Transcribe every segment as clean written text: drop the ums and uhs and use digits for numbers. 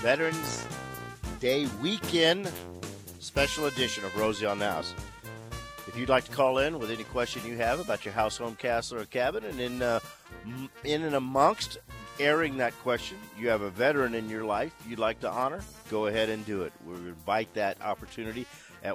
Veterans Day weekend special edition of Rosie on the House. If you'd like to call in with any question you have about your house, home, castle, or cabin, and in and amongst airing that question, you have a veteran in your life you'd like to honor, go ahead and do it. We invite that opportunity at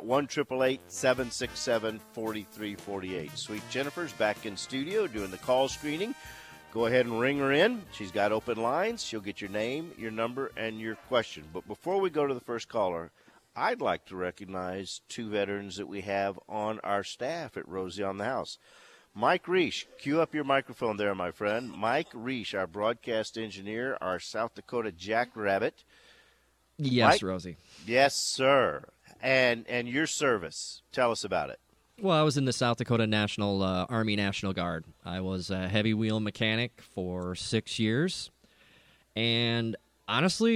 1-888-767-4348. Sweet Jennifer's back in studio doing the call screening. Go ahead and ring her in. She's got open lines. She'll get your name, your number, and your question. But before we go to the first caller, I'd like to recognize two veterans that we have on our staff at Rosie on the House. Mike Reish, cue up your microphone there, my friend. Mike Reish, our broadcast engineer, our South Dakota Jackrabbit. Yes, Mike? Rosie. Yes, sir. And your service. Tell us about it. Well, I was in the South Dakota Army National Guard. I was a heavy wheel mechanic for 6 years. And honestly,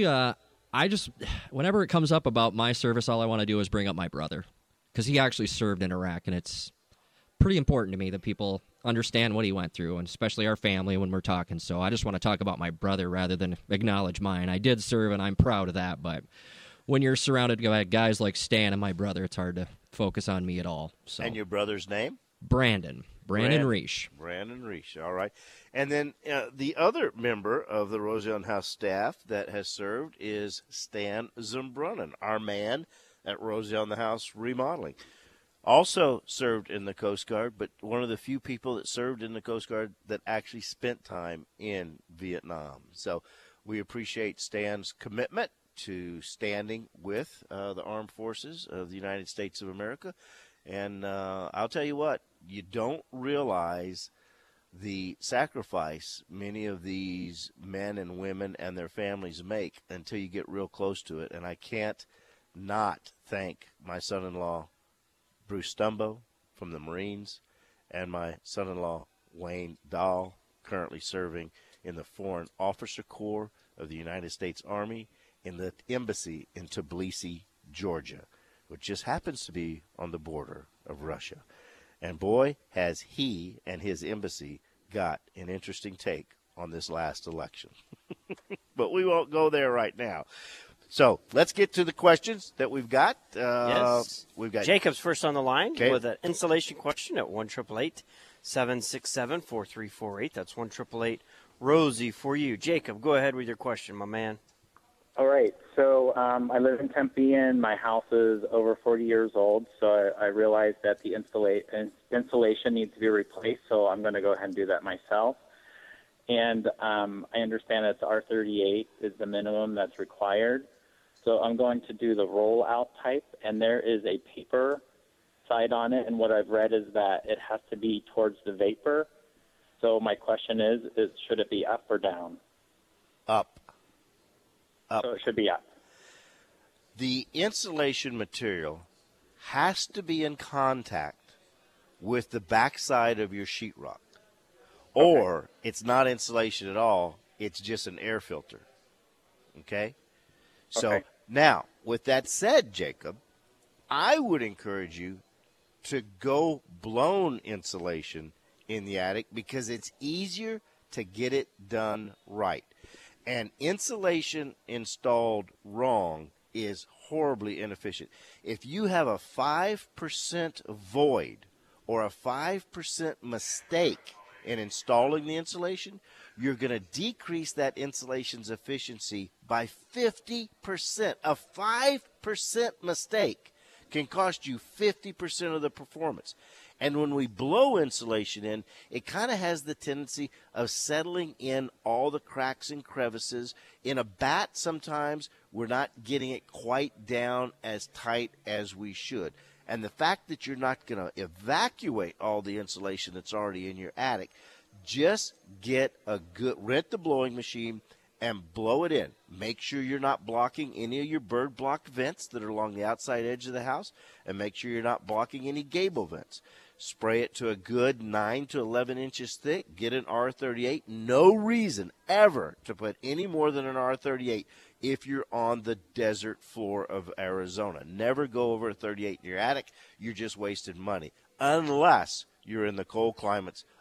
whenever it comes up about my service, all I want to do is bring up my brother. Because he actually served in Iraq, and it's pretty important to me that people understand what he went through, and especially our family when we're talking. So I just want to talk about my brother rather than acknowledge mine. I did serve, and I'm proud of that, but when you're surrounded by guys like Stan and my brother, it's hard to focus on me at all. So. And your brother's name? Brandon Reish. Brandon Reish, all right. And then the other member of the Rosie on House staff that has served is Stan Zumbrunnan, our man at Rosie on the House Remodeling. Also served in the Coast Guard, but one of the few people that served in the Coast Guard that actually spent time in Vietnam. So we appreciate Stan's commitment to standing with the armed forces of the United States of America. And I'll tell you what, you don't realize the sacrifice many of these men and women and their families make until you get real close to it. And I can't not thank my son-in-law, Bruce Stumbo from the Marines, and my son-in-law, Wayne Dahl, currently serving in the Foreign Officer Corps of the United States Army in the embassy in Tbilisi, Georgia, which just happens to be on the border of Russia. And boy, has he and his embassy got an interesting take on this last election. But we won't go there right now. So let's get to the questions that we've got. Yes. We've got Jacob's first on the line Okay. with an installation question at 1-888-767-4348. That's 1-888-ROSIE for you. Jacob, go ahead with your question, my man. All right. So I live in Tempe, and my house is over 40 years old. So I realized that the insulation needs to be replaced. So I'm going to go ahead and do that myself. And I understand that R38 is the minimum that's required. So I'm going to do the roll-out type, and there is a paper side on it. And what I've read is that it has to be towards the vapor. So my question is should it be up or down? up. So it should be up. The insulation material has to be in contact with the backside of your sheetrock. Or it's not insulation at all. It's just an air filter. Okay? So now, with that said, Jacob, I would encourage you to go blown insulation in the attic because it's easier to get it done right. And insulation installed wrong is horribly inefficient. If you have a 5% void or a 5% mistake in installing the insulation, you're going to decrease that insulation's efficiency by 50%. A 5% mistake can cost you 50% of the performance. And when we blow insulation in, it kind of has the tendency of settling in all the cracks and crevices. In a bat, sometimes we're not getting it quite down as tight as we should. And the fact that you're not going to evacuate all the insulation that's already in your attic, just rent the blowing machine and blow it in. Make sure you're not blocking any of your bird block vents that are along the outside edge of the house, and make sure you're not blocking any gable vents. Spray it to a good 9 to 11 inches thick. Get an R38. No reason ever to put any more than an R38 if you're on the desert floor of Arizona. Never go over a 38 in your attic. You're just wasting money, unless you're in the cold climates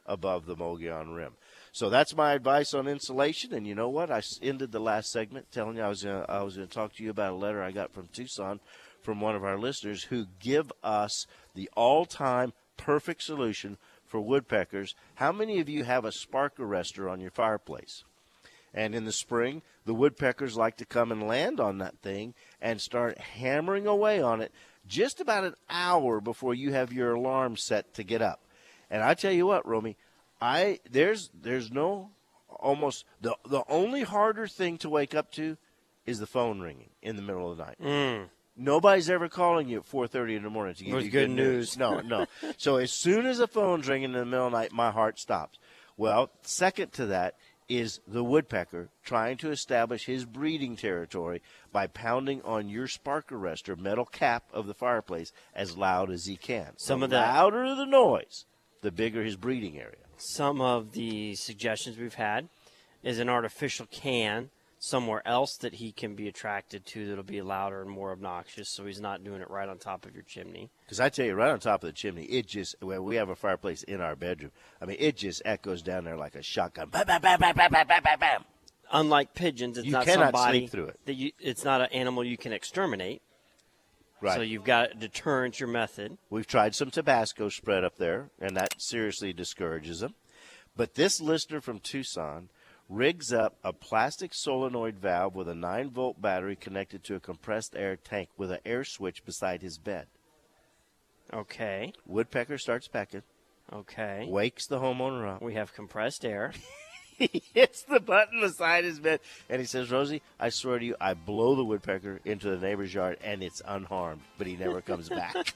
above the Mogollon rim. So that's my advice on insulation. And you know what? I ended the last segment telling you I was going to talk to you about a letter I got from Tucson from one of our listeners who give us the all-time perfect solution for woodpeckers. How many of you have a spark arrestor on your fireplace? And in the spring, the woodpeckers like to come and land on that thing and start hammering away on it just about an hour before you have your alarm set to get up. And I tell you what, Romy, there's no almost the only harder thing to wake up to is the phone ringing in the middle of the night. Nobody's ever calling you at 4:30 in the morning to give you good news. No. So as soon as the phone's ringing in the middle of the night, my heart stops. Well, second to that is the woodpecker trying to establish his breeding territory by pounding on your spark arrestor metal cap of the fireplace as loud as he can. The louder the noise, the bigger his breeding area. Some of the suggestions we've had is an artificial can somewhere else that he can be attracted to that'll be louder and more obnoxious, so he's not doing it right on top of your chimney. Because I tell you, right on top of the chimney, we have a fireplace in our bedroom. I mean, it just echoes down there like a shotgun. Bam, bam, bam, bam, bam, bam, bam, bam, bam. Unlike pigeons, it's you not cannot somebody sleep through it. It's not an animal you can exterminate. Right. So you've got deterrence your method. We've tried some Tabasco spread up there, and that seriously discourages them. But this listener from Tucson rigs up a plastic solenoid valve with a 9-volt battery connected to a compressed air tank with an air switch beside his bed. Okay. Woodpecker starts pecking. Okay. Wakes the homeowner up. We have compressed air. He hits the button beside his bed, and he says, Rosie, I swear to you, I blow the woodpecker into the neighbor's yard, and it's unharmed, but he never comes back.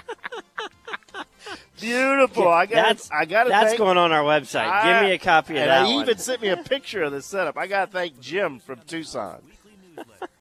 Beautiful. Yeah, that's going on our website. Give me a copy of that And he one. even sent me a picture of the setup. I got to thank Jim from Tucson.